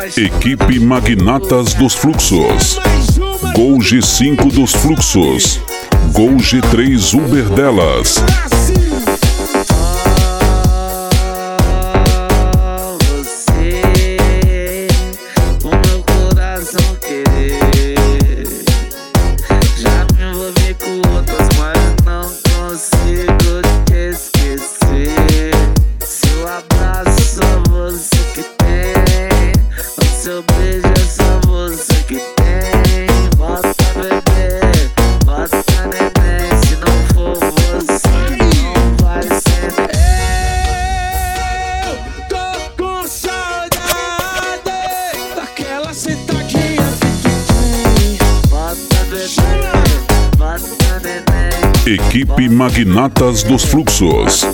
Equipe Magnatas dos Fluxos. Gol G5 dos Fluxos. Gol G3 Uber delas. Equipe Magnatas dos Fluxos.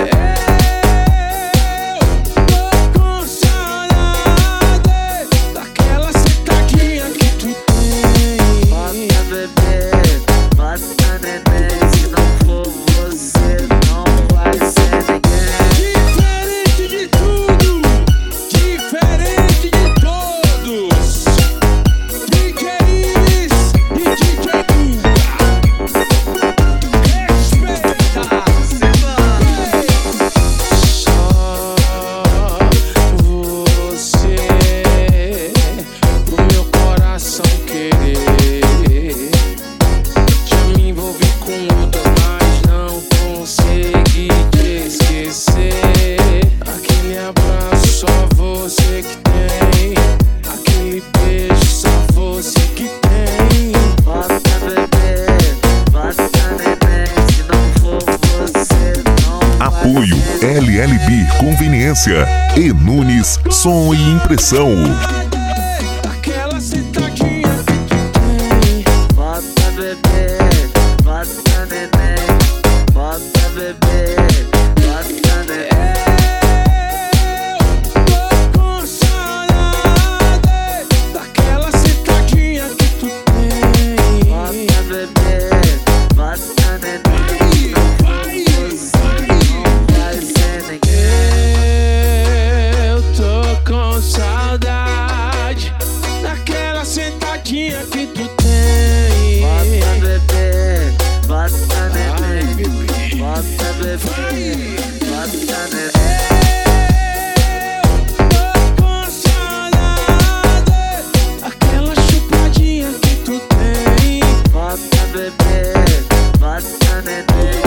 Apoio LLB Conveniência e Nunes Som e Impressão. Saudade daquela sentadinha que tu tem. Bota bebê, bota neném, bota bebê, bota neném. Tô com saudade daquela chupadinha que tu tem. Bota bebê, bota neném.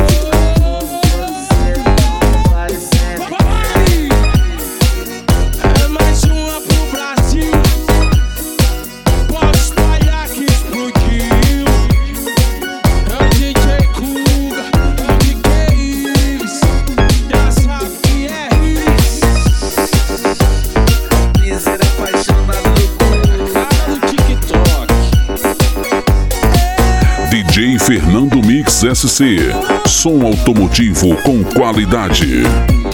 DJ Fernando Mix SC. Som automotivo com qualidade.